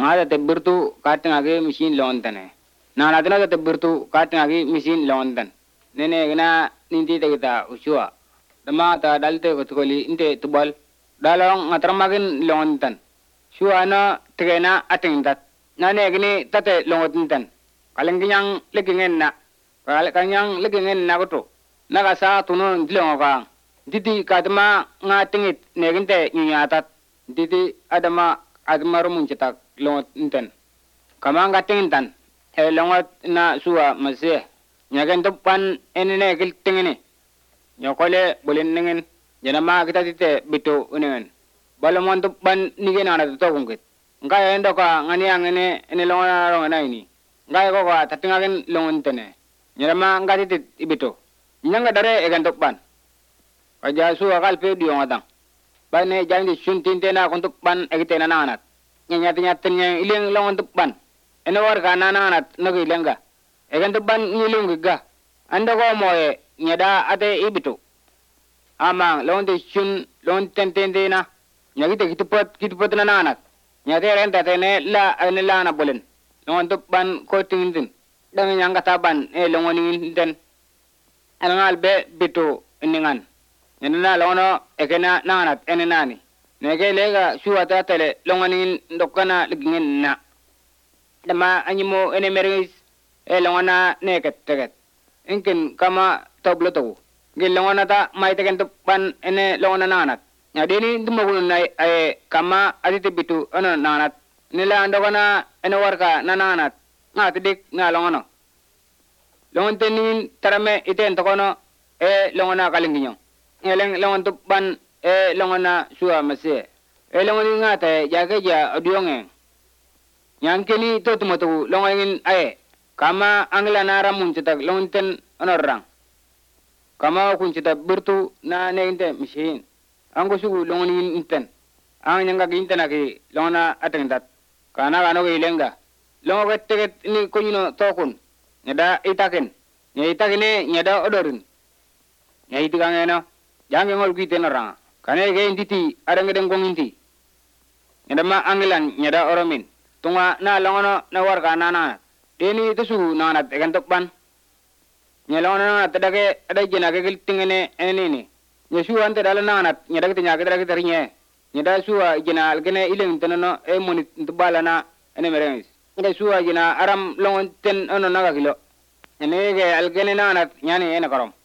ngada te birtu katinga ge machine lontane nana tena te birtu katinga ge machine lontan nene gna ninti te kita usua dama ta dalte gotkoli inte tubal dalong ngatramagen lontan suana tegena atingtat nane gni tate longotintan kalenginyang legingen na kanyang legingen na goto naga sa tunon dilonga didi kadma ngatingit neginte nyatat didi adama admarumun cetak longot inten kamang gatingintan longot na suwa masih nyagen depan enene giltingini nyokole bolin ningen janama kita tite bitu uningen balomon depan nigen ana togungkit ngai endo ka ngani angene ene longona rongana ini ngai ko ka tatingagen longontene nyama ngati tit ibitu nyanga dare egan depan kaja suwa kalpe diongatang bane jangi suntinte na kontuk ban egitena nanat nyanya iling longon tupan ene warga nananat nogi lenga egan tupan ngilung giga anda ko moe nyada ate ibitu amang londe sun lon tentende na nyagite kitupot na nanat nyate renta tene la ene la na bolen longon tupan ko tingin dang nyanga taban longon ngin anangal be bitu eningan nyana lono ekena nanat ene nani nege lega suata tele longanin dokana ligingen na dama anyimo ene meris longana neket teget inkin kama tobloto gel longana ta mai tegen pan ene longana nanat nyadeni dumagun na kama adite bitu ana nanat nila andokana ene warka nananat ngatidik na longano longontenin tarame iten tokono longana kalinginyo eleng longon tupan longona suwa masih longoni ngata jaga odionge nyangkeni to tumotu longongin kama angla nara muncetak lonten onorang kama kuncetak bertu na neinte mishin anggo sugu longonin inten ang nyanga ginten aki longona atengat kana kano gilenga longo teget ni konyino tokun nyada itakene nyada odorin nyai tikangena jange ngol kiten orang kane ge inditi arang gedeng gong inti nyadama angilan nyada oromin tunga na longono na warga nana deni tusu nanat egan tokban nyalona na tadage ada jena ge giltingene enini nyesu ante dala nanat nyada gitinya gedra terinya nyada suwa jena algene ileng tenono monit tubalana ene merengis nyada suwa jena aram longon ten ono naga kilo ene ge algene nanat nyani ene karom